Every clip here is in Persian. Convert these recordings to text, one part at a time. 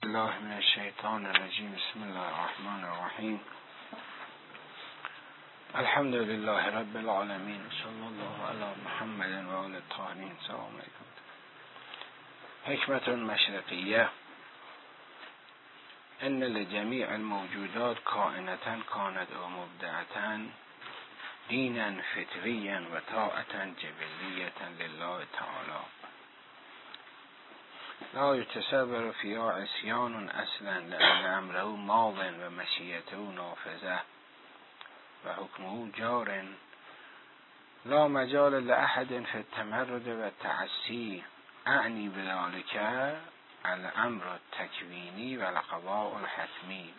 بالله من الشیطان الرجیم. بسم الله الرحمن الرحیم. الحمد لله رب العالمین. صلی الله علی محمد و آل الطاهرین. سلام علیکم. حکمت مشرقیه. ان لجمیع الموجودات کائنة کانت و مبدعة دینا فطریا و طاعة جبلیة لله تعالی لا يتصور فيها عصيان اصلا لأن امره ماض و مشیته نافذه و حکمه جار لا مجال لأحد في التمرد و التعصی اعنی بذلك الامر التکوینی و القضاء الحتمی.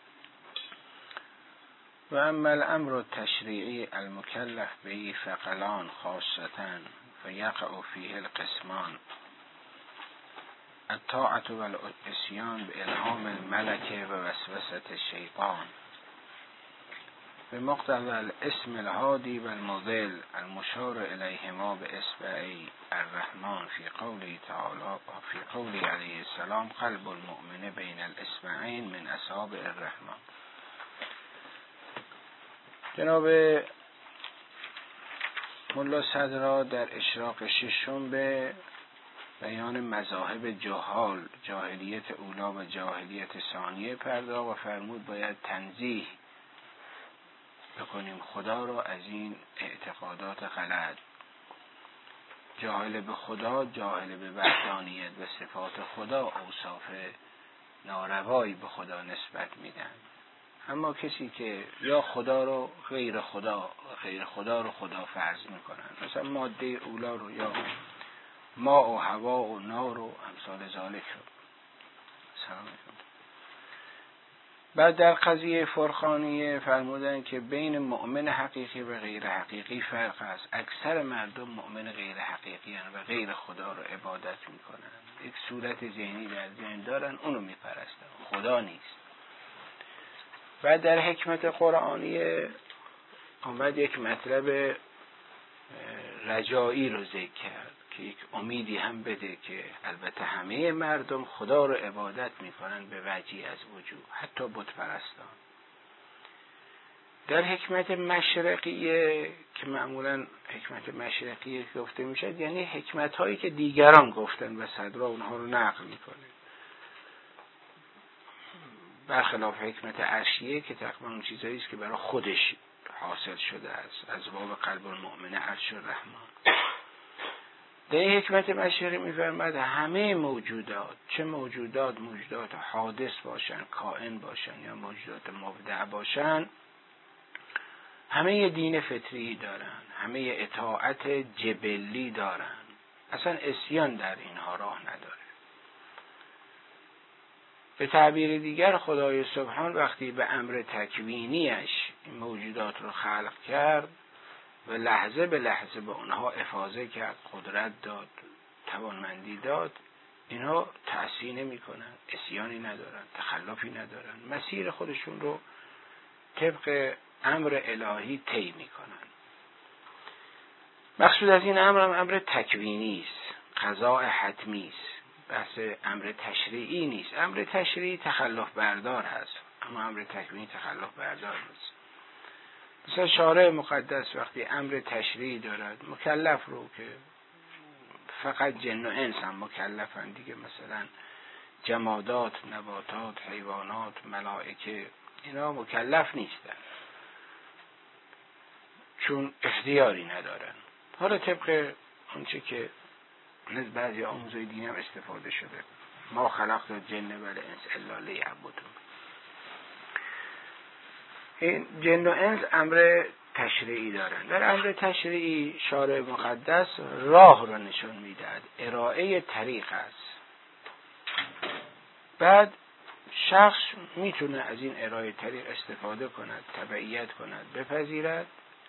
و اما الامر التشریعی المکلف به فقلان خاصة فیقع فیه القسمان الطاعة والعصیان بإلهام الملك و وسوسة الشیطان بمقتضى الاسم الهادي والمضل المشار إليهما بإصبعي الرحمن في قوله تعالى في قوله عليه السلام قلب المؤمن بين الإصبعين من أصابع الرحمن. جناب ملا صدرا در اشراق ششم به بیان مذاهب جهال، جاهلیت اولا و جاهلیت ثانیه پرداخت و فرمود باید تنزیه بکنیم خدا را از این اعتقادات غلط. جاهل به خدا، جاهل به وحدانیت و صفات خدا اوصاف ناروایی به خدا نسبت میدن. اما کسی که یا خدا رو غیر خدا، غیر خدا رو خدا فرض میکنن، مثلا ماده اولا رو یا ما و هوا و نار و امثال ذالک رو. سلام علیکم. بعد در قضیه فرقانیه فرمودن که بین مؤمن حقیقی و غیر حقیقی فرق است. اکثر مردم مؤمن غیر حقیقی هستند و غیر خدا رو عبادت میکنن، یک صورت ذهنی در ذهن دارن، اونو میپرستن، خدا نیست. بعد در حکمت قرآنیه آمد یک مطلب رجایی رو ذکر کرد که یک امیدی هم بده که البته همه مردم خدا رو عبادت میکنن به وجهی از وجود، حتی بت پرستان. در حکمت مشرقیه که معمولا حکمت مشرقیه گفته میشه، یعنی حکمت هایی که دیگران گفتن و صدرا اونها رو نقل میکنه، برخلاف حکمت عرشیه که تقریبا اون چیزایی است که برای خودش حاصل شده است، از باب قلب المؤمن عرش الرحمن. در حکمت مشرقی می‌فرماید همه موجودات، چه موجودات حادث باشن، کائن باشن یا موجودات مبدع باشن، همه دین فطری دارن، همه اطاعت جبلی دارن، اصلا عصیان در اینها راه نداره. به تعبیر دیگر خدای سبحان وقتی به امر تکوینیش این موجودات رو خلق کرد و لحظه به لحظه به اونها افاضه کرد، قدرت داد، توانمندی داد، اینها تعصی نمی کنن، عصیانی ندارن، تخلفی ندارن، مسیر خودشون رو طبق امر الهی طی می کنن. مقصود از این امر هم امر تکوینی است، قضاء حتمی است، بحث امر تشریعی نیست. امر تشریعی تخلف بردار هست، اما امر تکوینی تخلف بردار نیست. مثلا شارع مقدس وقتی امر تشریعی دارد، مکلف رو که فقط جن و انس هم مکلفن دیگه، مثلا جمادات، نباتات، حیوانات، ملائکه اینا مکلف نیستن چون اختیاری ندارن. حالا طبق اونچه که از بعضی آموزهای دین هم استفاده شده، ما خلقت الجن و الانس الا لیعبدون. این جن و انس امر تشریعی دارن. در امر تشریعی شارع مقدس راه رو نشون میدهد، ارائه طریق است. بعد شخص میتونه از این ارائه طریق استفاده کند، تبعیت کند، بپذیرد،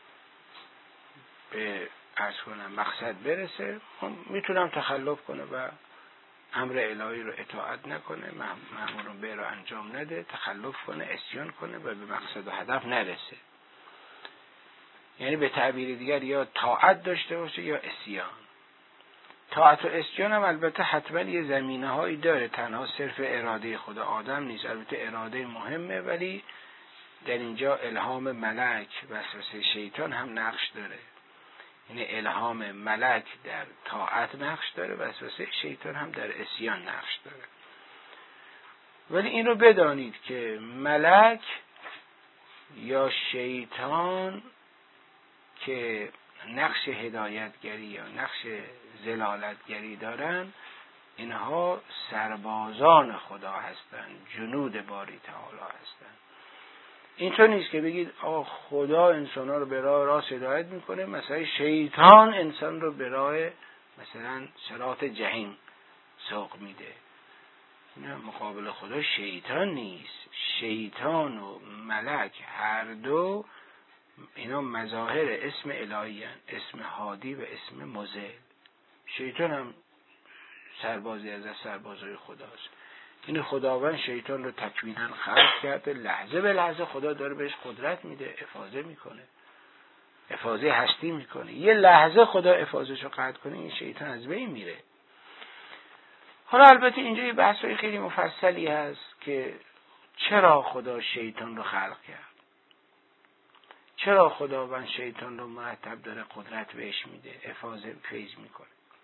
به عرض کنم مقصد برسه. میتونم تخلف کنه و امر الهی رو اطاعت نکنه، مأمور به رو انجام نده، تخلف کنه، عصیان کنه و به مقصد و هدف نرسه. یعنی به تعبیر دیگر یا طاعت داشته باشه یا عصیان. طاعت و عصیان هم البته حتما یه زمینه هایی داره، تنها صرف اراده خود آدم نیست. البته اراده مهمه، ولی در اینجا الهام ملک وسوسه شیطان هم نقش داره. یعنی الهام ملک در طاعت نقش داره، وسوسه شیطان هم در عصیان نقش داره. ولی این رو بدانید که ملک یا شیطان که نقش هدایتگری یا نقش ضلالتگری دارن، اینها سربازان خدا هستند، جنود باری تعالی هستند. اینطور نیست که بگید آقا خدا انسان‌ها رو به راه راست هدایت میکنه، مثلا شیطان انسان رو به راه مثلا صراط جهنم سوق میده. نه، مقابل خدا شیطان نیست. شیطان و ملک هر دو اینا مظاهر اسم الهی هستند، اسم هادی و اسم مضل. شیطان هم سربازی از سربازای خداست. این خداوند شیطان رو تکویناً خلق کرده، لحظه به لحظه خدا داره بهش قدرت میده، افاضه میکنه، افاضه هستی میکنه. یه لحظه خدا افاضه‌شو قطع کنه این شیطان از بین میره. حالا البته اینجا یه بحثای خیلی مفصلی هست که چرا خدا شیطان رو خلق کرد، چرا خداوند شیطان رو مرتب داره قدرت بهش میده، افاضه فیض میکنه.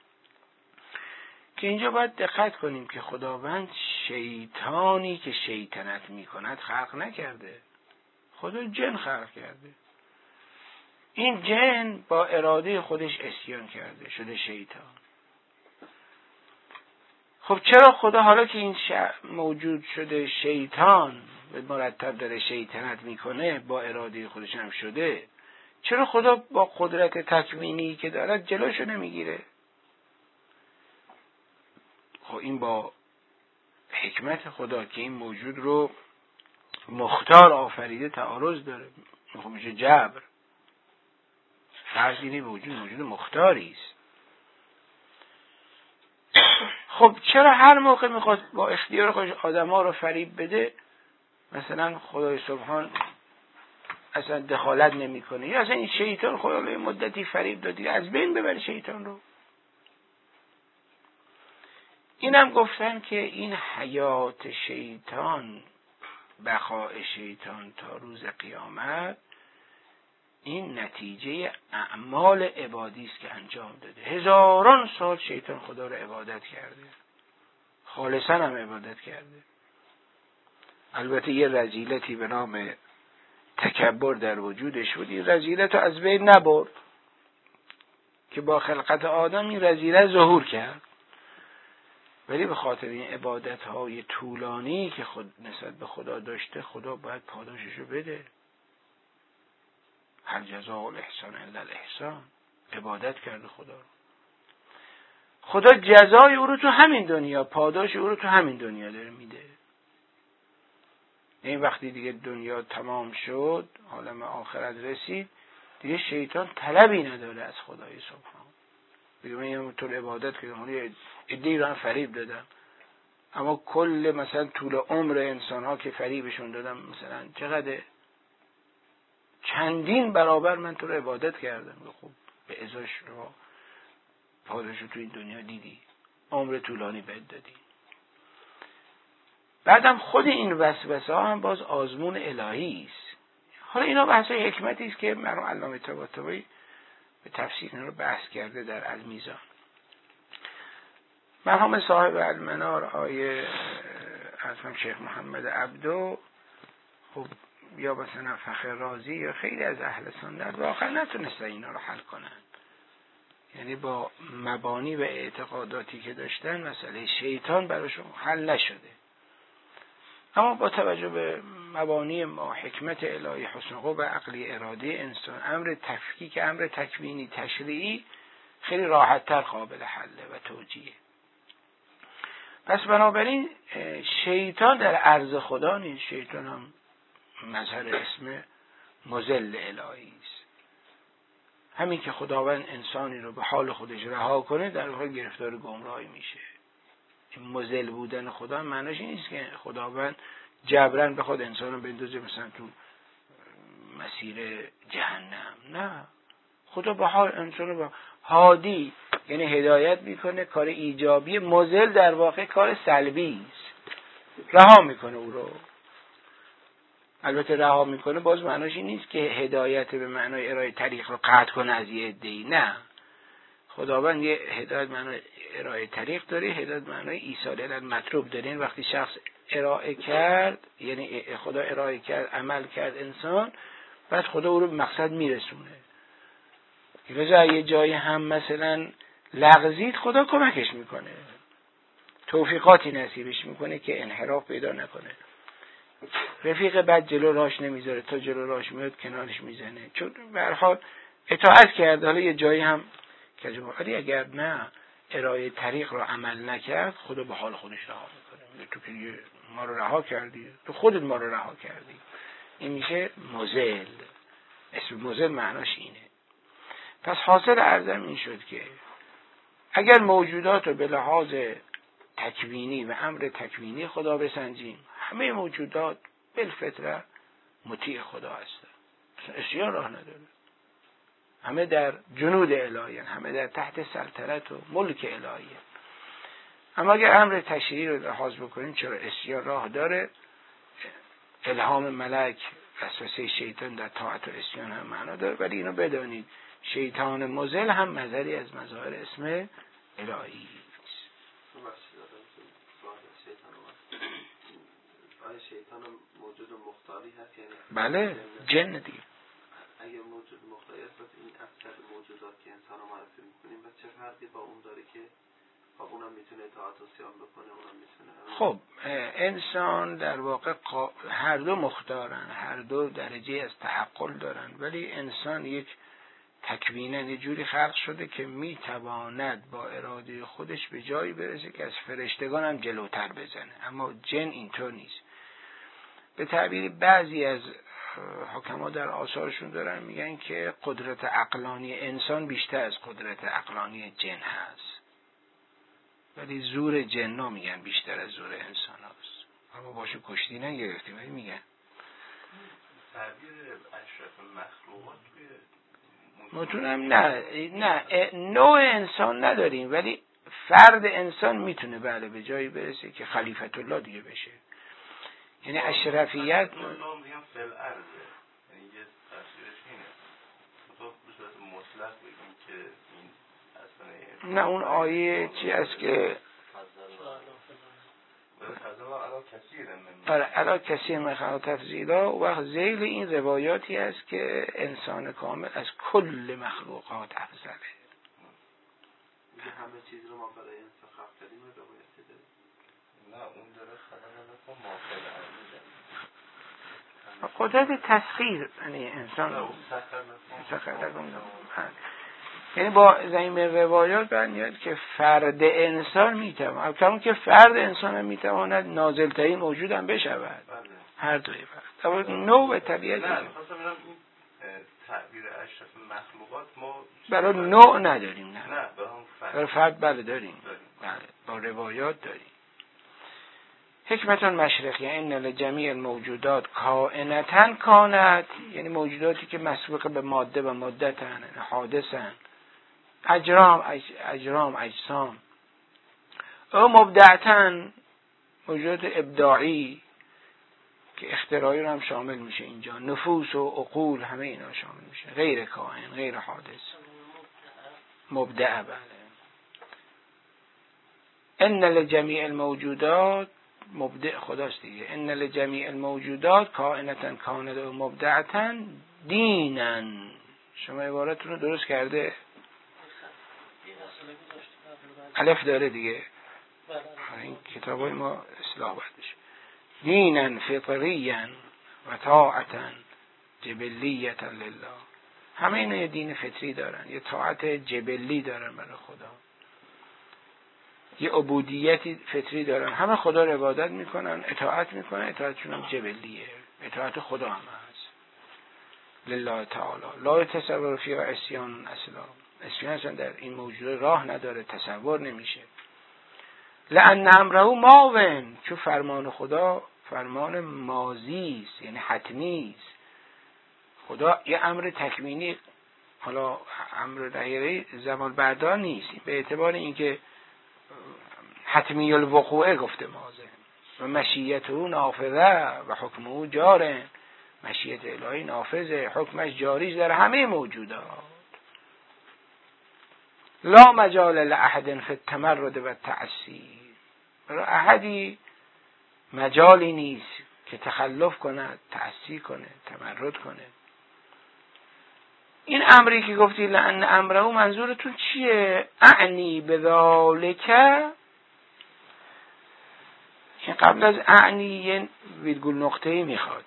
که اینجا باید دقت کنیم که خداوند شیطانی که شیطنت میکند خلق نکرده، خدا جن خلق کرده. این جن با اراده خودش عصیان کرده، شده شیطان. خب چرا خدا حالا که این موجود شده شیطان به مرتب داره شیطنت میکنه، با اراده خودش هم شده، چرا خدا با قدرت تکوینی که دارد جلوشو نمیگیره؟ خب این با حکمت خدا که این موجود رو مختار آفریده تعارض داره. خب میشه جبر. فرض اینه موجود مختاری است. خب چرا هر موقع میخواد با اختیار خودش آدم‌ها رو فریب بده، مثلا خدای سبحان اصلا دخالت نمیکنه، یا اصلا این شیطان خدا رو مدتی فریب دادی از بین ببره شیطان رو؟ اینم گفتن که این حیات شیطان، بقای شیطان تا روز قیامت، این نتیجه اعمال عبادی است که انجام داده. هزاران سال شیطان خدا رو عبادت کرده، خالصاً هم عبادت کرده. البته یه رذیلتی به نام تکبر در وجودش بود، این رذیلت رو از بین نبرد که با خلقت آدم این رذیلت ظهور کرد، ولی به خاطر این عبادت‌های طولانی که خود نسبت به خدا داشته، خدا باید پاداششو بده. هل جزاء الاحسان الا الاحسان. عبادت کرده خدا رو. خدا جزای او رو تو همین دنیا، پاداش او رو تو همین دنیا داره میده. این وقتی دیگه دنیا تمام شد، عالم آخرت رسید، دیگه شیطان طلبی نداره از خدای سبحان. دیگه من یه طور عبادت کردم، یه عده‌ای رو هم فریب دادم، اما کل مثلا طول عمر انسان ها که فریبشون دادم مثلا چقدر، چندین برابر من تو رو عبادت کردم. خب به ازاش رو پاداش رو تو این دنیا دیدی، عمر طولانی بهت دادی. بعدم خود این وسوسه ها هم باز آزمون الهی است. حالا اینا بحث حکمتی است که مرحوم علامه طباطبایی به تفسیر اینا رو بحث کرده در المیزان. مرحوم صاحب المنار آیه حضرت شیخ محمد عبدو، خب یا مثلا فخر رازی یا خیلی از اهل سنت واقعا نتونستن اینا رو حل کنن. یعنی با مبانی و اعتقاداتی که داشتن مسئله شیطان براشون حل نشده. اما با توجه به مبانی ما، حکمت الهی، حسن قوه عقلی، اراده انسان، امر تفکیک، امر تکوینی تشریعی، خیلی راحت‌تر قابل حله و توجیه. پس بنابراین شیطان در عرض خدا نیست. شیطان هم مظهر اسم مضل الهی است. همین که خداوند انسانی رو به حال خودش رها کنه، در واقع گرفتار گمراهی میشه. این مضل بودن خدا معنیش این نیست که خداوند جبران بخواد انسان رو بندازه مثلا تو مسیر جهنم. نه، خدا به حال انسان رو هادی یعنی هدایت میکنه، کار ایجابی. مضل در واقع کار سلبی است، رها میکنه او رو. البته رها میکنه باز معناش این نیست که هدایت به معنای ارائه طریق رو قطع کنه از یه عده‌ای، نه. خداوند یه هدایت معنای ارائه طریق داره، هدایت معنای ایصال المطلوب داره. این وقتی شخص ارائه کرد، یعنی خدا ارائه کرد، عمل کرد انسان، بعد خدا او رو به مقصد میرسونه. لذا یه جایی هم مثلا لغزید، خدا کمکش میکنه، توفیقاتی نصیبش میکنه که انحراف پیدا نکنه. رفیق بد جلو راش نمیذاره، تا جلو راش میاد کنارش میزنه، چون به هر حال اطاعت کرده. حالا یه جایی هم که اگر نه ارائه طریق رو عمل نکرد، خدا به حال خودش رها میکنه. تو که ما رو رها کردی، تو خودت ما رو رها کردی. این میشه مضل. اسم مضل معناش اینه. پس حاصل عرضم این شد که اگر موجودات رو به لحاظ تکوینی و امر تکوینی خدا بسنجیم، همه موجودات بالفطره مطیع خدا هستن، اسیان راه نداره. همه در جنود الهی، همه در تحت سلطنت و ملک الهی. اما اگر امر تشریعی رو لحاظ بکنیم، چرا اسیان راه داره؟ الهام ملک، وسوسه شیطان در طاعت و اسیان هم معنا داره. ولی اینو بدانید شیطان مضل هم مظهری از مظاهر اسم الهی است. شیطان موجود مختاری هست، یعنی بله، جن دیگه. اگه موجود مختاری هست، این اکثر موجودات که انسان رو معرفی میکنیم، و چه فرقی با اون داره که اونم میتونه اطاعت و صیام بکنه، اونم میتونه؟ خب انسان در واقع هر دو مختارن، هر دو درجه از تعقل دارن، ولی انسان یک تکویناً یه جوری خلق شده که میتواند با اراده خودش به جایی برسه که از فرشتگان هم جلوتر بزنه. اما جن اینطور نیست. به تعبیر بعضی از حکما در آثارشون دارن میگن که قدرت عقلانی انسان بیشتر از قدرت عقلانی جن هست، ولی زور جن‌ها میگن بیشتر از زور انسان هست. اما باشو کشتی نگرفتیم، ولی میگن تعبیر اشرف مخلوقات متونم نه نوع انسان نداریم، ولی فرد انسان میتونه بله به جایی برسه که خلیفت الله دیگه بشه. یعنی اشرفیت نام میگم فل ارزه، یعنی یه تفسیرش اینه. تو به صورت مطلق بگیم که این اصلا نه اون آیه چی است که علا کثیر من خلق تفضیلا، و وقت ذیل این روایاتی است که انسان کامل از کل مخلوقات افضله. همه چیز رو ما برای انسان خلق کردیم و روایتی داریم. نه اون داره خلق نکن قدرت تسخیر، یعنی انسان سخر یعنی با زمین روایات برمیاد که فرد انسان میتواند، کمون که فرد انسان میتواند نازلترین موجود هم بشود. هر دوی فرد نوع طبیعت. نه خواستم بگم این تعبیر اشرف مخلوقات ما برای نوع نداریم. نه برای فرد بله داریم. بله با روایات داریم. حکمتون مشرقی ان لجمیع الموجودات کائنتاً کانت، یعنی موجوداتی که مسبوق به ماده و مدتن، حادثن، اجرام اجسام، او مبدعتن موجود ابداعی که اختراعی رو هم شامل میشه اینجا، نفوس و عقول همه اینا شامل میشه، غیر کائن غیر حادث مبدع. بله ان لجمیع الموجودات مبدع خداست دیگه. ان لجمیع الموجودات کائنتاً کانت و مبدعتاً دیناً. شما عبارتون رو درست کرده؟ الف داره دیگه. این کتابای ما اصلاح باید بشه. دیناً فطریاً و طاعتاً جبلیة لله. همه اینا یه دین فطری دارن، یه طاعت جبلی دارن برای خدا، یه عبودیتی فطری دارن، همه خدا رو عبادت میکنن، اطاعت میکنن، اطاعتشون هم جبلیه، اطاعت خدا هم هست لله تعالی. لا تصور فیها عصیان اصلا، عصیان اصلا در این موجود راه نداره، تصور نمیشه. لأن امره ماون، چون فرمان خدا فرمان ماضی است، یعنی حتمی است. خدا یه امر تکوینی حالا امر دایره زمان بردار نیست، به اعتبار اینکه حتمی الوقوعه گفته مازه و مشیت او نافذه و حکم او جاره، مشیت الهی نافذه، حکمش جاریش در همه موجودات. لا مجال لاحد فی التمرد و التعصی، برای احدی مجالی نیست که تخلف کنه، تعصی کنه، تمرد کنه. این امری که گفتی لأن امره، منظورتون چیه؟ اعنی بذالک، که قبل از اعنی یه ویرگول نقطه‌ای میخواد،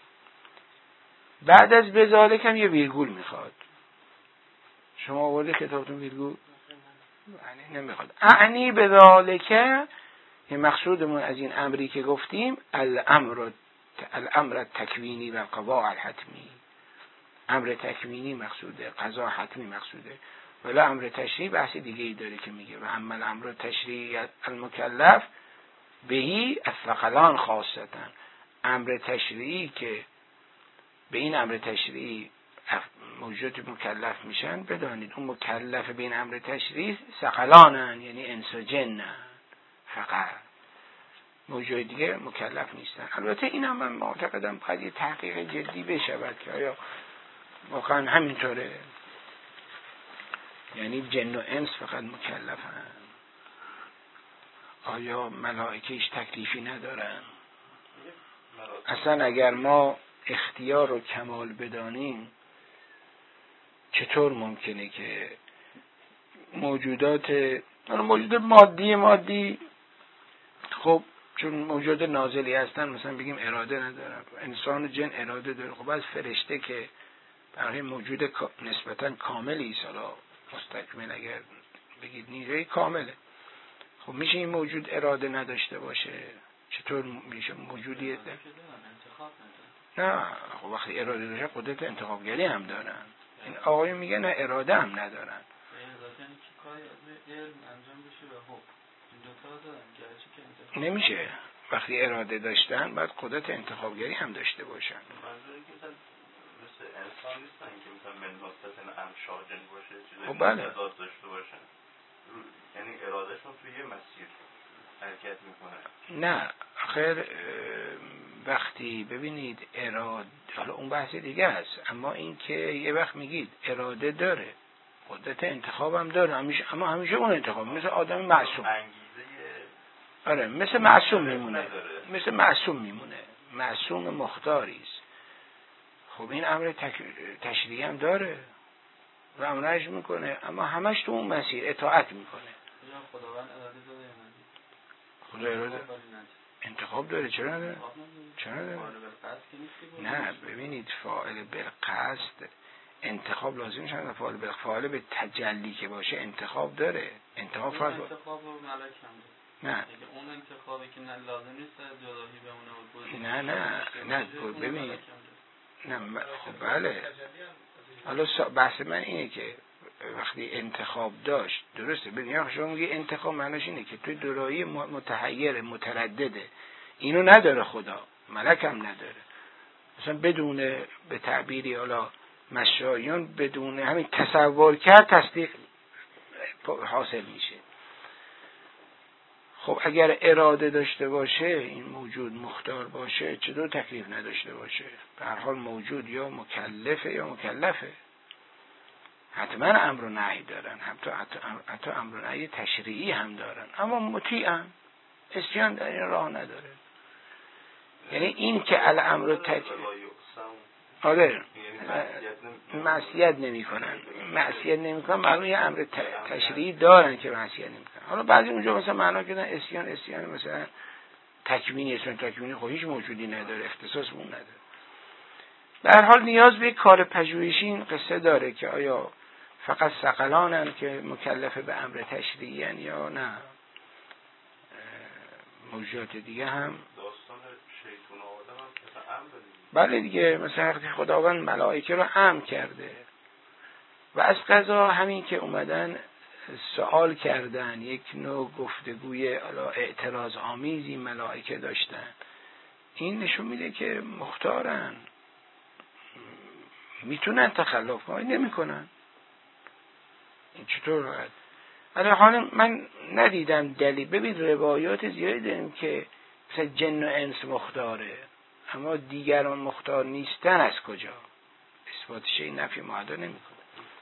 بعد از بذالک هم یه ویرگول میخواد. شما آوردی خطابتون ویرگول؟ اعنی نمیخواد. اعنی بذالک، یه مقصودمون از این امری که گفتیم الامر تکوینی و قضاء الحتمی. امر تکوینی مقصوده، قضا حتمی مقصوده، ولی امر تشریعی بحث دیگه ای داره که میگه و اما الامر تشریعی المکلف بهی الثقلان خاصتا. امر تشریعی که به این امر تشریعی موجود مکلف میشن، بدانید اون مکلف به این امر تشریعی ثقلانن، یعنی انس و جنن، فقط موجود دیگه مکلف نیستن. البته این هم من معتقدم باید یه تحقیق جدی بشود که آیا واقعا همینطوره، یعنی جن و انس فقط مکلفن؟ آیا ملائکه هیچ تکلیفی ندارن؟ اصلا اگر ما اختیار رو کمال بدانیم، چطور ممکنه که موجود مادی خب چون موجود نازلی هستن، مثلا بگیم اراده ندارن، انسان و جن اراده داره، خب از فرشته که برای موجود نسبتا کاملی است، حالا مستکمل اگر بگید نیروی کامله، خب میشه این موجود اراده نداشته باشه؟ چطور میشه موجودی نه؟ خب وقتی اراده داشته قدرت انتخابگری هم دارن. این آقایون میگن نه اراده هم ندارن. نمیشه. وقتی اراده داشتن باید قدرت انتخابگری هم داشته باشن. مثل انسان نیستن که مثلا من واسطه امشاجن باشه، چیزی بله. متضاد داشته باشن، یعنی ارادهشون توی یه مسیر حرکت میکنه. نه خیر، وقتی ببینید اراده، حالا اون بحث دیگه است، اما این که یه وقت میگید اراده داره، قدرت انتخاب هم داره، اما همیشه اون انتخاب مثل آدم معصوم، آره مثل معصوم میمونه، مثل معصوم میمونه، معصوم مختاری است. خب این امر تشریعی هم داره و امرش میکنه، اما همش تو اون مسیر اطاعت میکنه. خداوند اراده داره یا خدا اراده انتخاب داره؟ چرا نداره؟ چرا نداره؟ نه ببینید، فاعل بالقصد انتخاب لازم شده، فاعل بالفعل به تجلی که باشه انتخاب داره. انتخاب رو ملک هم نه اون انتخابی که نه لازم نیست جداهی بمونه. نه ببینید، نه خب بله، حالا بحث من اینه که وقتی انتخاب داشت، درسته، ببینید شما میگه انتخاب معناش اینه که توی دورایی متحیر متردده، اینو نداره خدا، ملک هم نداره، مثلا بدون به تعبیری حالا مشایون بدون همین تصور کرد تصدیق حاصل میشه. خب اگر اراده داشته باشه، این موجود مختار باشه، چطور تکلیف نداشته باشه؟ به هر حال موجود یا مکلفه یا مکلفه، حتما امر و نهی دارن، حتی امر و نهی تشریعی هم دارن، اما مطیعن، اسیان در این راه نداره. یعنی این که الامر آره معصیت نمی کنن معلومه یه امر تشریعی دارن که معصیت نمی کنن. حالا بعضی اونجا مثلا معنا کردن اسیان مثلا تکوینی، اسم تکوینی خب هیچ موجودی نداره، اختصاص اون نداره. به هر حال نیاز به کار پژوهشی این قصه داره که آیا فقط ثقلانن که مکلف به امر تشریعی ان یا نه موجودات دیگه هم. داستان شیطان آدم هم مثلا امر دیگه. بله دیگه، مثلا وقتی خداوند ملائکه رو امر کرده و از قضا همین که اومدن سوال کردن، یک نوع گفتگوی اعتراض آمیزی ملائکه داشتن، این نشون میده که مختارن، میتونن تخلف کنن، نمی کنن. این چطور راحت؟ ولی حالا من ندیدم دلیل. ببین روایات زیادی داریم که مثلا جن و انس مختاره، اما دیگران مختار نیستن. از کجا؟ اثبات شیء نفی معدا نمیکنه.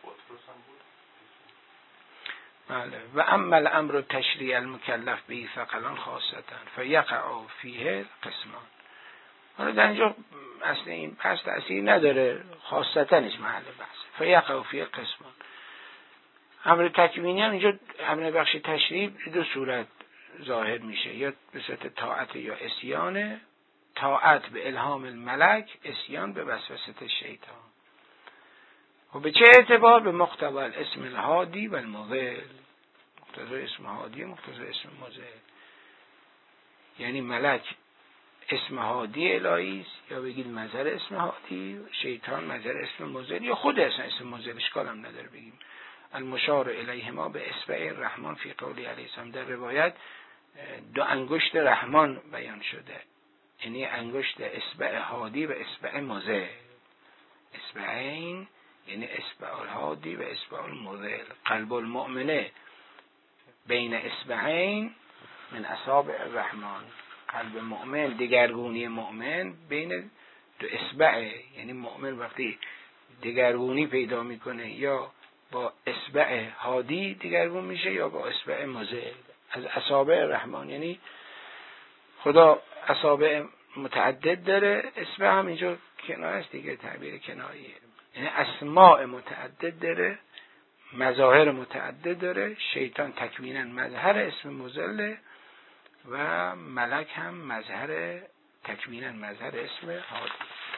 بله. و اما الامر تشریع المکلف به ثقلان خاصتا فیقع فیه قسمان. حالا در اینجا اصلا این پس تأثیر نداره، خاصتا نیست محل بحث. فیقع فیه قسمان. امر تکوینی هم اینجا امر بخش تشریع دو صورت ظاهر میشه، یا به صورت طاعت یا عصیان. طاعت به الهام الملک، عصیان به وسوسه شیطان. و به چه اعتبار؟ به مقتضی اسم الهادی و المضل. مقتضی اسم هادی و مقتضی اسم مضل. یعنی ملک اسم هادی الهی است، یا بگید مظهر اسم هادی، شیطان مظهر اسم مضل، یا خود اسم مضل. اشکال هم نداره بگیم المشار الیهما به اصبع الرحمن فی قولی علیه السلام. در روایت دو انگشت رحمان بیان شده، یعنی انگشت اصبع هادی و اصبع مضل. اصبعین یعنی اصبع الهادی و اصبع المضل. قلب المؤمنه بین اصبعین من اصابع الرحمن. قلب مؤمن، دگرگونی مؤمن بین دو اصبع، یعنی مؤمن وقتی دگرگونی پیدا میکنه یا با اصبع هادی دگرگون میشه یا با اصبع مضل. از اصابع الرحمن یعنی خدا اصابع متعدد داره، اصبع هم اینجا کنایه است دیگه، تعبیر کناییه. یعنی اسماء متعدد داره، مظاهر متعدد داره. شیطان تکوینا مظهر اسم مضل و ملک هم مظهر تکوینا مظهر اسم هادی.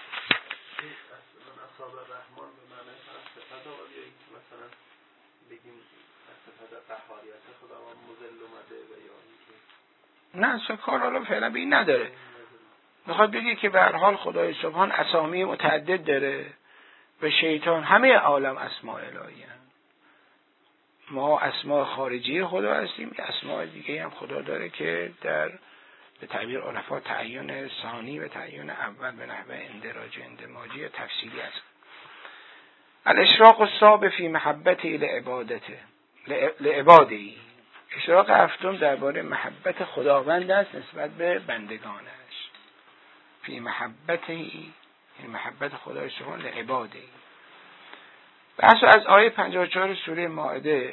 اصابع رحمان به معنی صفت هادی، یا اینکه مثلا بگیم صفت قهاریت خداوند مضل اومده و یا اینکه نه کار حالا فعلا به این نداره. میخواد بگی که به هر حال خدای سبحان اسامی متعدد داره و شیطان همه عالم اسماء الهی هم. ما اسماء خارجی خدا هستیم، اسماء دیگه هم خدا داره که در به تعبیر عرفا تعیین ثانی و تعیین اول به نحوه اندراج اندماجی تفصیلی است. الاشراق الصاب فی محبته لعبادته لعبادی. اشراق هفتم درباره محبت خداوند است نسبت به بندگانش. فی محبته، یعنی محبت خدای سبحان لعباده. بحث از آیه 54 سوره مائده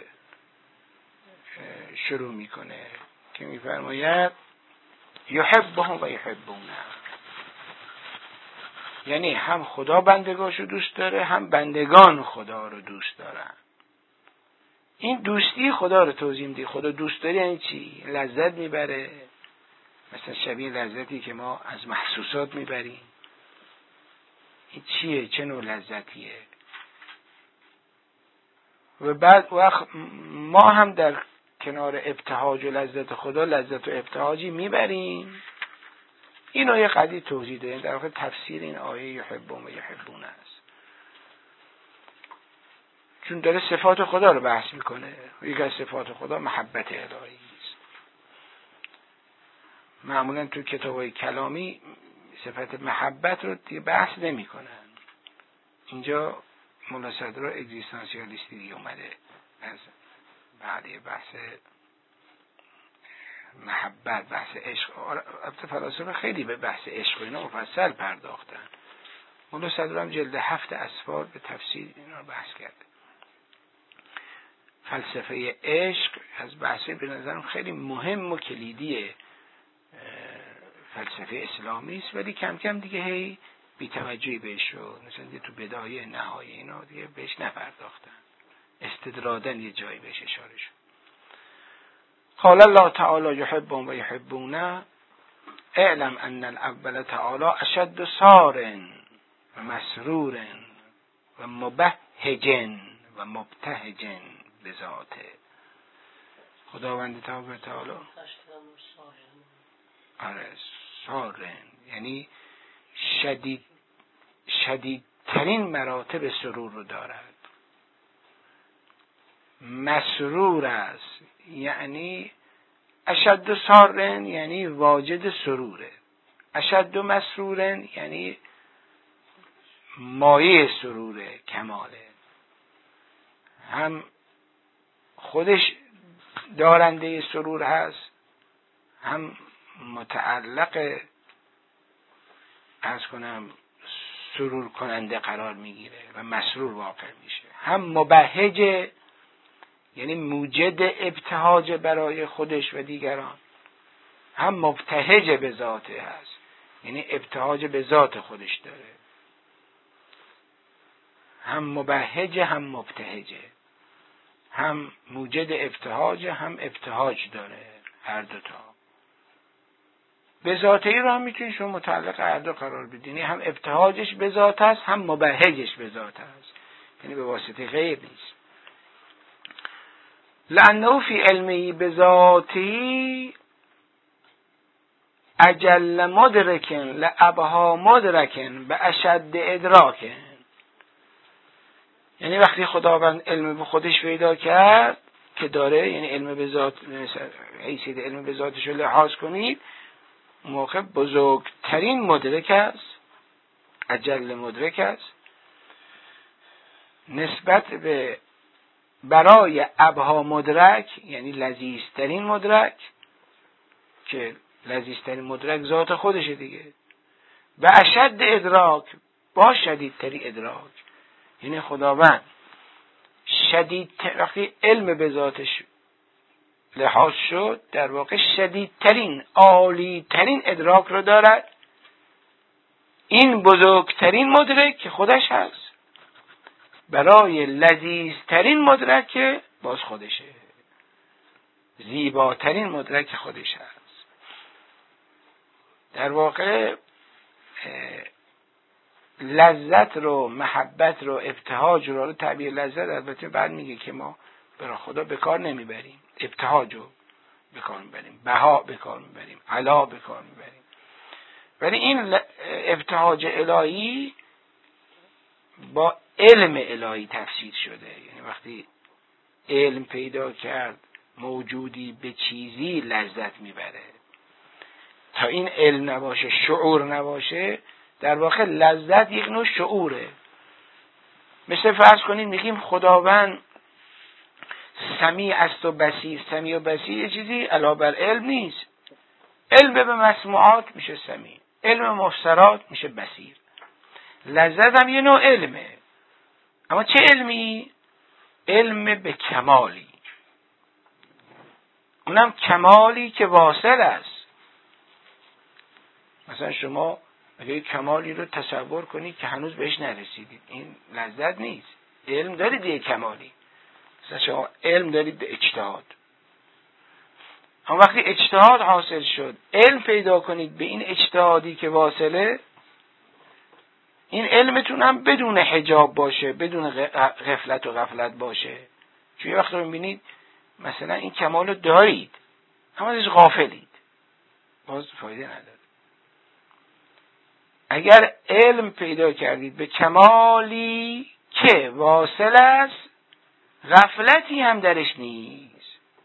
شروع میکنه که میفرماید یحبهم و یحبونه. یعنی هم خدا بندگاشو دوست داره، هم بندگان خدا رو دوست دارن. این دوستی خدا رو توضیح میده. خدا دوست داره یعنی چی؟ لذت میبره، مثلا شبیه لذتی که ما از محسوسات میبریم. این چیه؟ چه نوع لذتیه؟ و بعد وقت ما هم در کنار ابتهاج و لذت خدا لذت و ابتهاجی میبریم. این آیه قدیر توضیح داریم، در واقع تفسیر این آیه یحبون و یحبون است، چون داره صفات خدا رو بحث میکنه. یکی از صفات خدا محبت الهی است. معمولا تو کتابای کلامی صفت محبت رو دیگه بحث نمیکنن. اینجا مولا صدرا اگزیستانسیالیستی دیگه اومده از بعدی بحث محبت، بحث عشق. البته فلاسفه خیلی به بحث عشق و اینا مفصل پرداختن. مولا صدرا هم جلد 7 اسفار به تفسیر اینا رو بحث کرده. فلسفه عشق از بحثی به نظرم خیلی مهم و کلیدی فلسفه اسلامی است، ولی کم کم دیگه هی بی توجهی بهش شد. مثلا دیگه تو بدایه نهایه اینا دیگه بهش نپرداختن، استدرادن یه جایی بهش اشاره شد. قال الله تعالی یحبون و یحبونه اعلم ان الاول تعالی اشد صار و مسرور و مبهج و مبتهج بذاته. خداوند تعالی صارن یعنی شدیدترین مراتب سرور رو دارد. مسرور است یعنی اشد صارن یعنی واجد سروره. اشد مسرورن یعنی مایه سروره، کماله. هم خودش دارنده سرور هست، هم متعلق سرور کننده قرار میگیره و مسرور واقع میشه، هم مبهج یعنی موجد ابتهاج برای خودش و دیگران، هم مبتهج به ذاته هست یعنی ابتهاج به ذات خودش داره، هم مبهج هم مبتهجه، هم موجد ابتهاج هم ابتهاج داره، هر دوتا. به ذاته ای رو هم میتونید شما متعلق هر دو قرار بدین، هم ابتهاجش به ذات است هم مبهجش به ذات است، یعنی به واسطه غیر نیست. لأنه فی علمه به ذاتی اجل مدرکن لابها مدرکن به اشد ادراکن. یعنی وقتی خداوند علم به خودش پیدا کرد که داره، یعنی علم به ذات، حیثیت علم به ذاتش رو لحاظ کنید، موقع بزرگترین مدرک است، اجل مدرک است، نسبت به برای ابها مدرک یعنی لذیذترین مدرک، که لذیذترین مدرک ذات خودشه دیگه، و اشد ادراک با شدیدترین ادراک. یعنی خداوند وقتی علم به ذاتش لحاظ شد، در واقع شدیدترین عالیترین ادراک رو دارد. این بزرگترین مدرک که خودش هست برای لذیذترین مدرک که باز خودشه، زیباترین مدرک خودش هست. در واقع لذت رو، محبت رو، ابتهاج رو تعبیر لذت البته بعد میگه که ما برای خدا به کار نمیبریم، ابتهاج رو به کار میبریم، بها به کار میبریم، علا به کار میبریم. ولی این ابتهاج الهی با علم الهی تفسیر شده. یعنی وقتی علم پیدا کرد موجودی به چیزی لذت میبره، تا این علم نباشه، شعور نباشه، در واقع لذت یک نوع شعوره. مثل فرض کنید میگیم خداوند سمیع است و بصیر. سمیع و بصیر یه چیزی علاوه بر علم نیست. علم به مسموعات میشه سمیع، علم مبصرات میشه بصیر. لذت هم یه نوع علمه، اما چه علمی؟ علم به کمالی، اونم کمالی که واصل است. مثلا شما اگه کمالی رو تصور کنید که هنوز بهش نرسیدید، این لذت نیست. علم دارید یه کمالی، مثلا شما علم دارید به اجتهاد، اما وقتی اجتهاد حاصل شد، علم پیدا کنید به این اجتهادی که واصله، این علمتون هم بدون حجاب باشه، بدون غفلت و غفلت باشه. چون یه وقت رو میبینید مثلا این کمال رو دارید اما ازش غافلید، باز فایده نداره. اگر علم پیدا کردید به کمالی که واصل است، غفلتی هم درش نیست.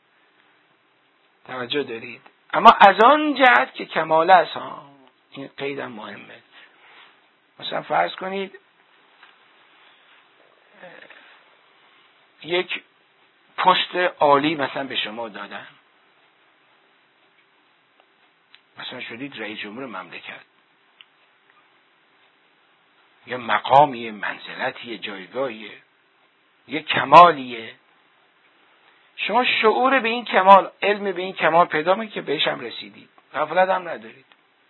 توجه دارید؟ اما از آن جهت که کمال است، این قیدم مهمه. مثلا فرض کنید یک پست عالی مثلا به شما دادن، مثلا شدید رئیس جمهور مملکت، یا مقامیه، منزلتیه، جایگاهیه، یه کمالیه. شما شعور به این کمال، علم به این کمال پیدا میکنید که بهش هم رسیدید، غفلت هم ندارید.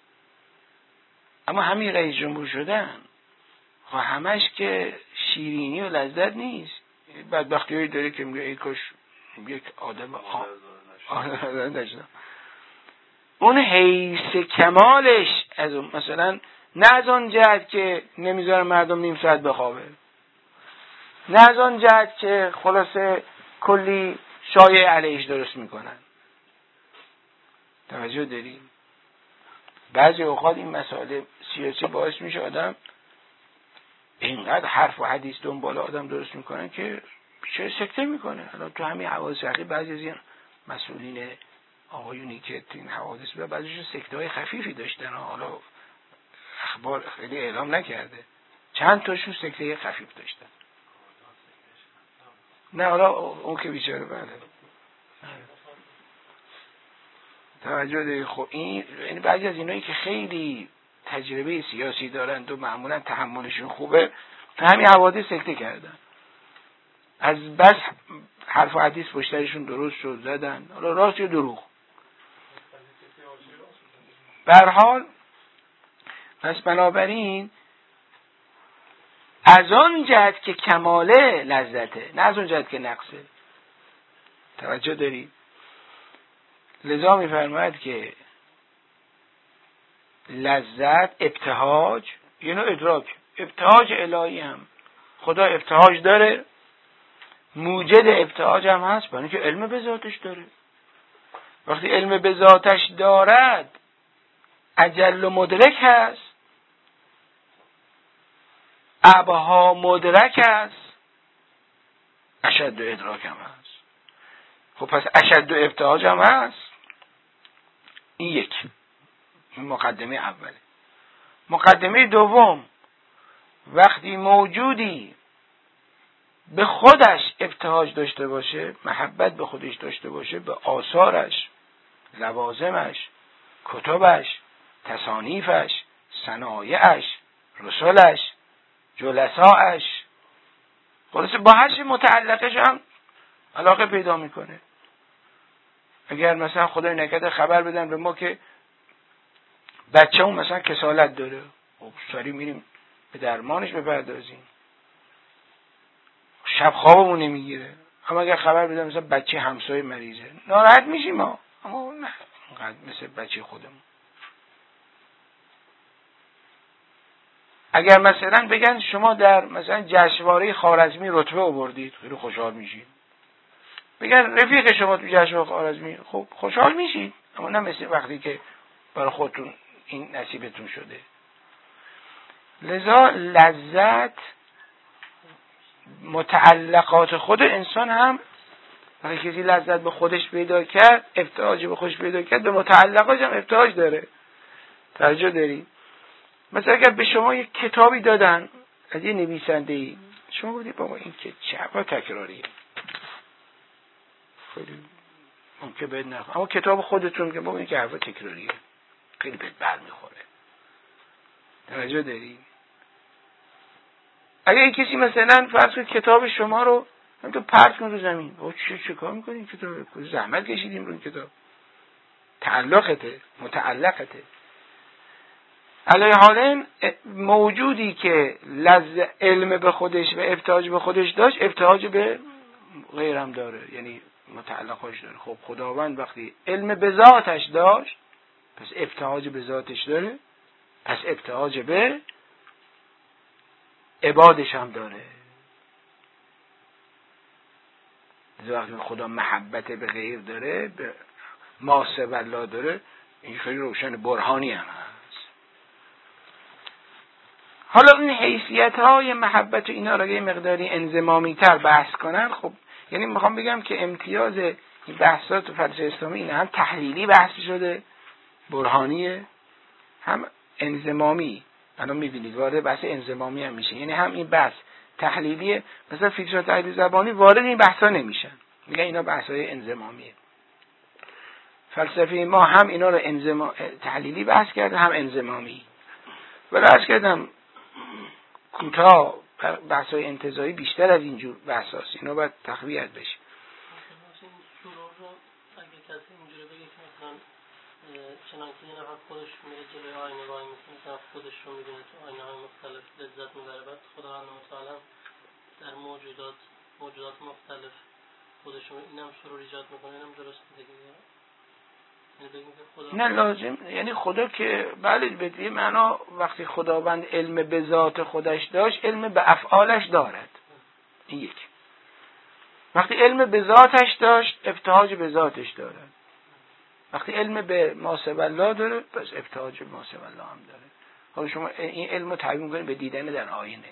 اما همین رئیس جمهور شدن خب همش که شیرینی و لذت نیست. بدبختی هایی داره که میگه ای کاش یک آدم داشتم. اون حیث کمالش از اون، مثلا نه از آن جهت که نمیذاره مردم نیم ساعت بخوابه، نه از آن جهت که خلاصه کلی شایعه علیهش درست میکنن. توجه داریم؟ بعضی اوقات این مسائل سیاسی باعث میشه آدم اینقدر حرف و حدیث دنبال آدم درست میکنن که چه سکته میکنه. الان تو همین حوادث اخیر بعضی از این مسئولین آقایونی که تو این حوادث بود، بعضیشون سکته های خفیفی داشتن، حالا اخبار خیلی اعلام نکرده، چند تاشون سکته خفیف داشتن. نه حالا اون که بیچاره بله توجه داری. خب این یعنی بعضی از اینایی که خیلی تجربه سیاسی دارند و معمولا تحملشون خوبه تو همین حوادث سکته کردن، از بس حرف و حدیث پشترشون درست شد زدن، حالا راست یا دروغ. به هر حال پس بنابراین از آن جهت که کماله لذته، نه از آن جهت که نقصه. توجه داری؟ لذا می‌فرماید که لذت ابتهاج یه نوع ادراک، ابتهاج الهی هم خدا ابتهاج داره، موجد ابتهاج هم هست، برای اینکه علم به ذاتش داره. وقتی علم به ذاتش دارد اجل و مدرک هست، ابها مدرک هست، اشد و ادراک هم هست. خب پس اشد و ابتهاج هم هست. این یک، این مقدمه اوله. مقدمه دوم، وقتی موجودی به خودش ابتهاج داشته باشه، محبت به خودش داشته باشه، به آثارش، لوازمش، کتبش، تصانیفش، صنایعش، رسولش، جلساش، خلاصه با هر چی متعلقش هم علاقه پیدا میکنه. اگر مثلا خدای نکرده خبر بدن به ما که بچه اون مثلا کسالت داره، خب سریع میریم به درمانش بپردازیم، شب خوابمون نمیگیره. اما اگر خبر بدن مثلا بچه همسایه مریضه، ناراحت میشیم ما، اما نه اینقدر مثل بچه خودمون. اگر مثلا بگن شما در مثلا جشنواره خوارزمی رتبه آوردید، خیلی خوشحال میشید. بگن رفیق شما تو جشنواره خوارزمی، خب خوشحال میشید، اما نه مثل وقتی که برای خودتون این نصیبتون شده. لذا لذت متعلقات خود انسان هم، وقتی کسی لذت به خودش پیدا کرد، ابتهاج به خودش پیدا کرد، به متعلقاتش هم ابتهاج داره. توجه داری؟ مثلا اگر به شما یک کتابی دادن از یه نویسنده‌ای، شما بودید بابا این که چقدر تکراریه، خیلی ممکن بهت نخوره، اما کتاب خودتون میگه بابا این که حرفا تکراریه، خیلی بهت برمیخوره. توجه داری؟ اگر این کسی مثلا فرض کنید کتاب شما رو همینطور پرت کن رو زمین، بابا چه کار میکنین کتاب؟ زحمت کشیدیم رو این کتاب، تعلقته، متعلقته. علیه حالین موجودی که علم به خودش و ابتهاج به خودش داشت، ابتهاج به غیرم داره، یعنی متعلقش داره. خب خداوند وقتی علم به ذاتش داشت، پس ابتهاج به ذاتش داره، پس ابتهاج به عبادش هم داره. وقتی خدا محبت به غیر داره، به ما سوى الله داره، این خیلی روشن، برهانی هم هست. حالا این حیثیت های محبت و اینا را یه مقداری انضمامی تر بحث کنن. خب یعنی میخوام بگم که امتیاز این بحثات تو فلسفه اسلامی اینه، هم تحلیلی بحث شده برهانیه، هم انضمامی. الان میبینید وارد بحث انضمامی هم میشه، یعنی هم این بحث تحلیلیه، مثلا فیلسوف تحلیل زبانی وارد این بحثا نمیشن، میگن اینا بحثای انضمامیه. فلسفه ما هم اینا رو تحلیلی بحث کرده، هم انضمامی. ولی عرض کردم کوتاه بحث‌های انتزاعی بیشتر از اینجور بحثاست، اینا باید تقویت بشه. شروع رو اگه کسی اینجوری بگه که مثلا چنانکه یه نفر خودش میره جلوی آینه وای میسه، مثلا خودش رو میبینه تو آینه های مختلف لذت میبره، بعد خداوند متعال در موجودات مختلف خودش رو اینم شروع ایجاد میکنه، اینم درست دیگه. نه لازم، یعنی خدا که بله به معنا وقتی خداوند علم به ذات خودش داشت، علم به افعالش دارد. این یک. وقتی علم به ذاتش داشت، ابتهاج به ذاتش دارد. وقتی علم به ما سوى الله داره، پس ابتهاج به ما سوى الله هم داره. حالا شما این علم رو تعبیر می‌کنید به دیدن در آینه.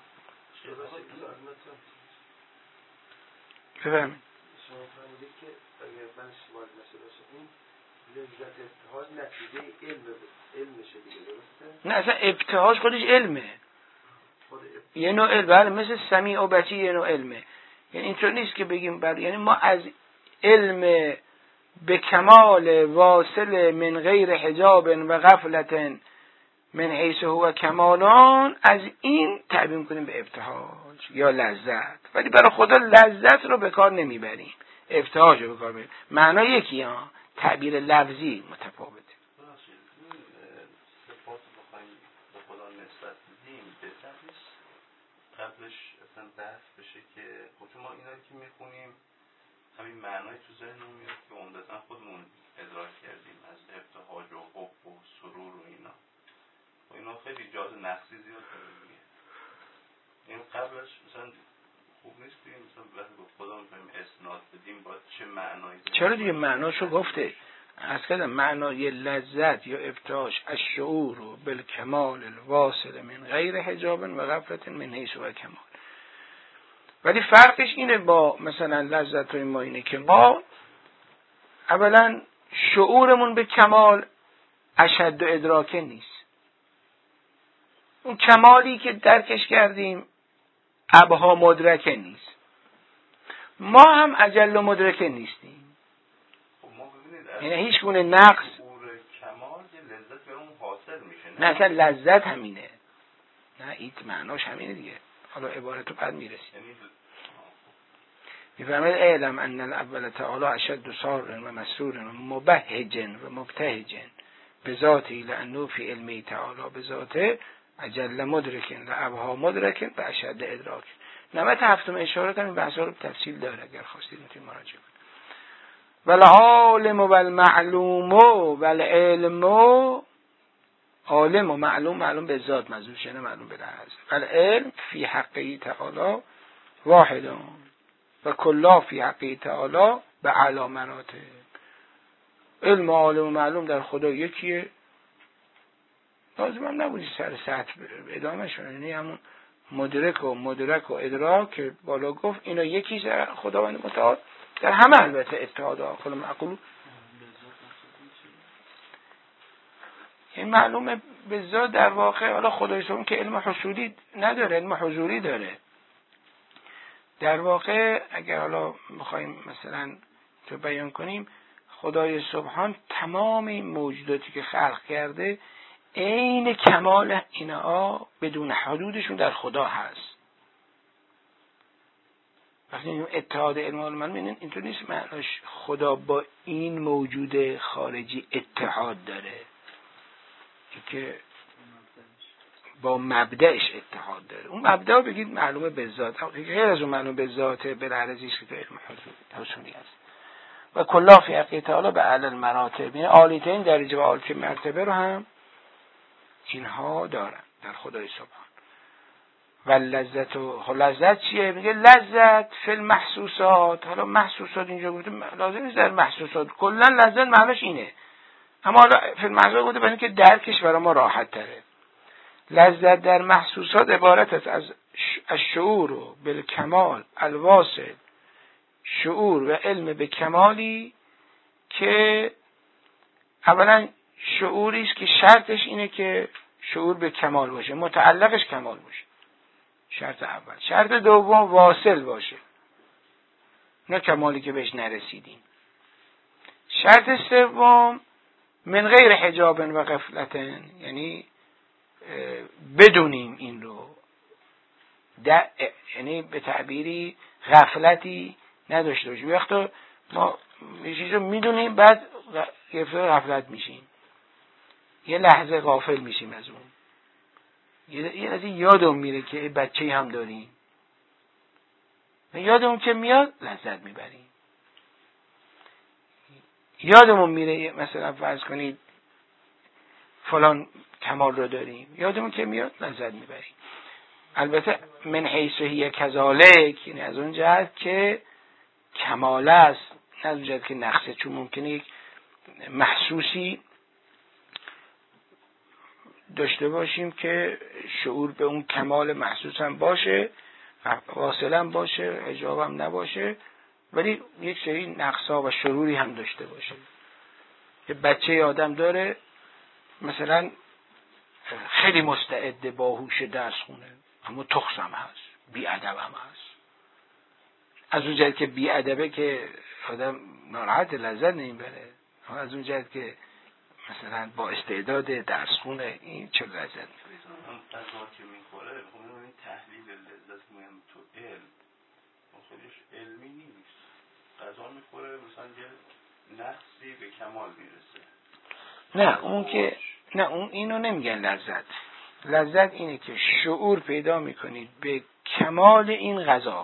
بفهمید. شما فهمیدید که اگر من شمال نشده این لذت ابتهاج نتیجه علمشه دیگه، درسته؟ نه اصلا ابتهاج خودش علمه، یه نوع علم، بله مثل سمیع و بصیر یه نوع علمه. یعنی اینطور نیست که بگیم یعنی ما از علم به کمال واصل من غیر حجاب و غفلت من حیث هو کمالان از این تعبیر کنیم به ابتهاج یا لذت، ولی برای خدا لذت رو به کار نمیبریم، ابتهاج رو به کار میبریم. معنا یکی ها، تعبیر لفظی متفاوته. صفات بخوایم به خدا نسبت بدیم بهتر نیست قبلش اصلا بحث بشه که خود ما اینا که میخونیم همین معنای تو ذهنمون میاد که عمدتاً خودمون ادراک کردیم از ابتهاج و حب و سرور و اینا خیلی جاز نقصی زیاد داره دیگه. این قبلش مثلا خوب نیست دیگه، مثلا وقتی به خدا میخوایم اسناد بدیم باید چه معنایی؟ چرا دیگه معناشو گفته، از کردم معنای لذت یا ابتهاج الشعور بالکمال الواصل من غیر حجاب و غفلت من حیث و کمال. ولی فرقش اینه با مثلا لذت و ما اینه که ما اولا شعورمون به کمال اشد و ادراکه نیست، اون کمالی که درکش کردیم ابها مدرکه نیست، ما هم اجل و مدرکه نیستیم. یعنی هیچ گونه نقص کمال یه لذت برامون حاصل میشه، نه اصلا لذت همینه، نه این معناش همینه دیگه، حالا عبارتو بعد میرسیم. میفهمید اعلم ان الاول تعالی اشد صار و مسرور و مبهج و مبتهج بذاتی لانه فی علمی تعالی بذاته اجل مدرکن و ابها مدرکن و اشد ادراک. نمت هفتم اشاره کنیم بحثا رو تفصیل داره، اگر خواستید میتونید مراجعه کنید. والعالم والمعلوم والعلم، عالم و معلوم به ذات مذکور شده، معلوم به لحظ. والعلم فی حقه تعالی واحد و کلا فی حقه تعالی به اعلی مراتب. علم و عالم و معلوم در خدا یکیه، لازم هم نبودی سر سطح ادامه شونه، یعنی همون مدرک و ادراک که بالا گفت اینا یکی خداوند متعال در همه البته اتحاد عاقل و معقول. این معلومه به ذات در واقع حالا خدای سبحان که علم حصولی نداره، علم حضوری داره. در واقع اگر حالا بخوایم مثلا تو بیان کنیم خدای سبحان تمام این موجوداتی که خلق کرده عین کمال اینا بدون حدودشون در خدا هست. وقتی این اتحاد علم و معلوم اینطور نیست معناش خدا با این موجود خارجی اتحاد داره، که با مبدأش اتحاد داره. اون مبدأ بگید معلومه به ذات، غیر از اون معلوم به ذات بالعرضیش که علم حصولی است. و کلا فی حقیقت تعالی به اعلی المراتب، یعنی عالی‌ترین درجه و عالی‌ترین مرتبه رو هم اینها دارن در خدای سبحان. و لذت لذت چیه؟ میگه لذت فی المحسوسات. حالا محسوسات اینجا گفته لازم نیست در محسوسات، کلا لذت معناش اینه، اما حالا فی المحسوسات گفته برای اینکه درکش برای ما راحت تره. لذت در محسوسات عبارت است از الشعور و بالکمال الواصل، شعور و علم به کمالی که اولا شعوری است که شرطش اینه که شعور به کمال باشه، متعلقش کمال باشه، شرط اول. شرط دوم واصل باشه، نه کمالی که بهش نرسیدیم. شرط سوم من غیر حجاب و غفلت، یعنی بدونیم این رو، یعنی به تعبیری غفلتی نداشته باشیم. وقتی ما یه چیزی رو میدونیم بعد غفلت میشیم، یه لحظه غافل میشیم از اون، یه لحظه یادم میره که بچه هم داریم، یادمون که میاد لذت میبریم. یادمون میره مثلا فرض کنید فلان کمال رو داریم، یادمون که میاد لذت میبریم. البته من حیث هی کذالک، یعنی از اون جهت که کمال است، نه از اون جهت که نقصه، چون ممکنه یک محسوسی داشته باشیم که شعور به اون کمال محسوس هم باشه، واصل هم باشه، حجاب هم نباشه، ولی یک سری نقصا و شروری هم داشته باشه. یه بچه آدم داره مثلا خیلی مستعد باهوش درس خونه، اما تخص هم هست، بی ادب هم هست، از اون جهت که بی‌ادبه که آدم ناراحت لذت نمیبره، از اون جهت که مثلا با استعداد درس خونه این چه لذت میبره. اون غذا که میخوره اون تحلیل لذت میگم تو علم خودش علمی نیست. غذا میخوره مثلا یه نقصی به کمال میرسه. نه اون اینو نمیگن لذت. لذت اینه که شعور پیدا میکنید به کمال این غذا.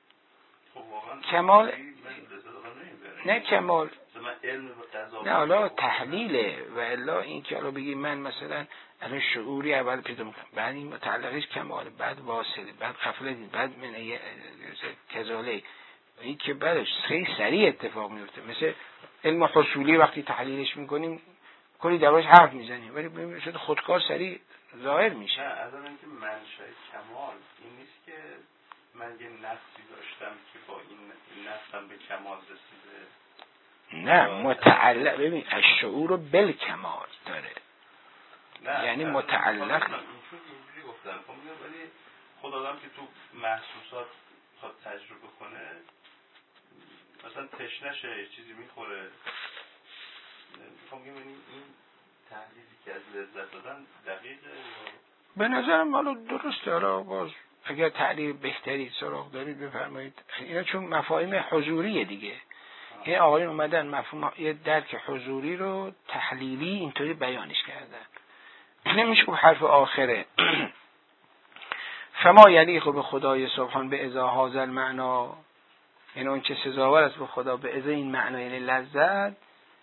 کمال نه کمال نه حالا تحلیله و الا این که حالا بگی من مثلا الان شعوری اول پیدا میکنم، بعد این متعلقش کماله، بعد واصله، بعد غفلتی، بعد من کذاله، این که بعدش خیلی سریع اتفاق میفته. مثل علم حصولی وقتی تحلیلش میکنیم کلی دربارش حرف میزنیم ولی ببین شده خودکار سریع ظاهر میشه. نه از اینکه منشأ کمال این نیست که من یه نقصی داشتم که با این نقصم به کمال رسیده. نه متعلق ببین الشعور بالکمال داره. نه یعنی متعلق اینجوری گفتن ولی خود آدم که تو محسوسات خود تجربه کنه مثلا تشنشه چیزی میخوره این تحلیلی که از لذت دادن دقیقه به نظرم حالا درسته. حالا باز اگر تعریف بهتری سراغ دارید بفرمایید. اینا چون مفاهیم حضوریه دیگه. این آقایون اومدن مفهوم یه درک حضوری رو تحلیلی اینطوری بیانش کردن. نمیشه که حرف آخره فما یلیق به خدای سبحان به ازا هذا المعنا، یعنی اون چه سزاوار است به خدا به ازا این معنا یعنی لذت.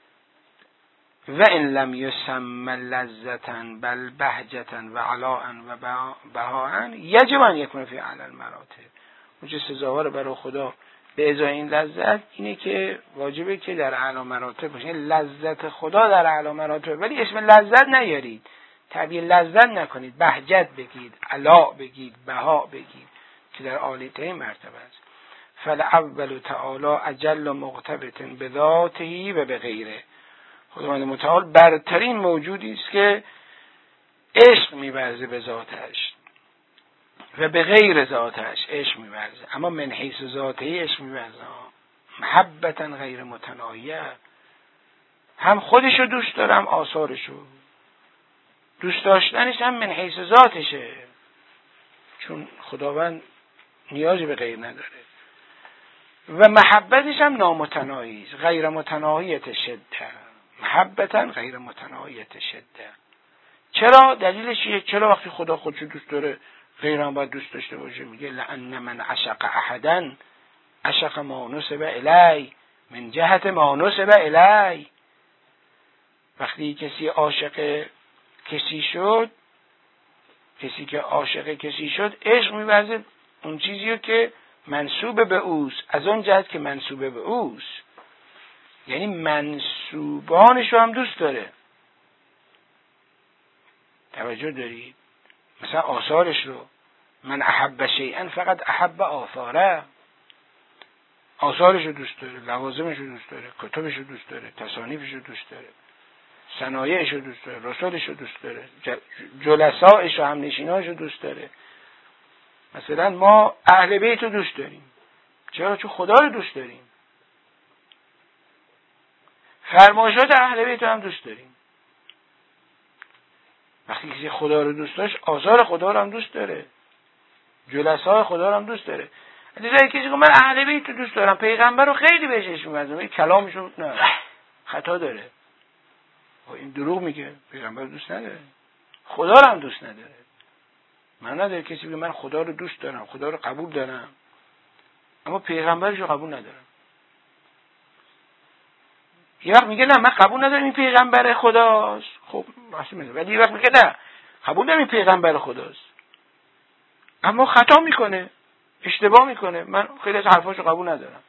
و ان لم یسم لذتا بل بهجتا و علاء و بهاء یجب ان یکون فی اعلی المراتب. اون چه سزاوار برای خدا به ازای این لذت اینه که واجبه که در اعلی مراتب باشه. لذت خدا در اعلی مراتب، ولی اسم لذت نیارید، تعبیر لذت نکنید، بهجت بگید، علاء بگید، بها بگید که در عالی ترین مرتبه است. فالاول تعالی اجل مقتبط بذاته و بغیره. خداوند متعال برترین موجودی است که عشق می‌ورزه به ذاتش و به غیر ذاتش عشق می‌ورزه، اما من حیث ذاته عشق می‌ورزه محبتا غیر متناهیه. هم خودشو دوست دارم آثارشو، دوست داشتنش هم من حیث ذاتشه، چون خداوند نیازی به غیر نداره. و محبتش هم نامتناهی است، غیر متناهیت شده، محبتا غیر متناهیت شده. چرا؟ دلیلش چیه؟ چرا وقتی خدا خودشو دوست داره غیر هم باید دوست داشته باشه؟ میگه لأن من عشق احدا عشق ما نسب الی من جهت ما نسب الی. وقتی کسی عاشق کسی شد، کسی که عاشق کسی شد عشق می‌ورزه اون چیزیو که منسوب به اوست، از اون جهت که منسوب به اوست، یعنی منسوبانش رو هم دوست داره. توجه دارید؟ مثلا آثارش رو، من احب شیئا فقط احب آثاره، آثارش رو دوست داره، لوازمش رو دوست داره، کتبش رو دوست داره، تصانیفش رو دوست داره، صنایعش رو دوست داره، رسولش رو دوست داره، جلسائش و همنشیناش رو دوست داره. مثلا ما اهل بیت رو دوست داریم. چرا؟ چون خدا رو دوست داریم. فرمایشات اهل بیت رو هم دوست داریم. وقتی کسی خدا رو دوست داشت آثار خدا رو هم دوست داره، جلسای خدا رو هم دوست داره. دیگه کسی که من اهل بیت رو دوست دارم، پیغمبر رو خیلی بهش عشق می‌ورزم، این کلامشو نه خطا داره، این دروغ میگه، پیغمبر رو دوست نداره، خدا رو هم دوست نداره. من نداره کسی که من خدا رو دوست دارم، خدا رو قبول دارم، اما پیغمبرش رو قبول ندارم. یه وقت میگه نه من قبول ندارم این پیغمبر خداست، خب ولی یه وقت میگه نه قبول ندارم این پیغمبر خداست، اما خطا میکنه، اشتباه میکنه، من خیلی از حرفاشو قبول ندارم.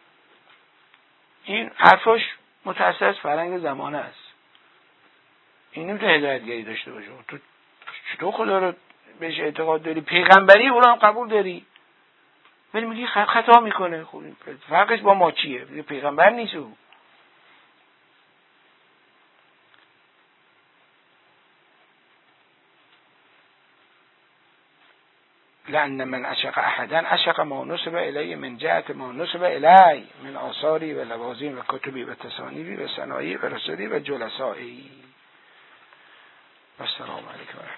این حرفاش متأثر از فرهنگ زمانه است. این نمیتونه هدایتگری داشته باشه. تو خدا رو بهش اعتقاد داری، پیغمبری او رو هم قبول داری، ولی میگی خطا میکنه. خب فرقش با ما چیه؟ پیغمبر نیست او. لأن من عشق احدا عشق ما نسب الیه من جهت ما نسب الیه من آثاری و لوازم و کتبی و تصانیفی و صنایع و رسولی و جلسایی. و السلام علیکم.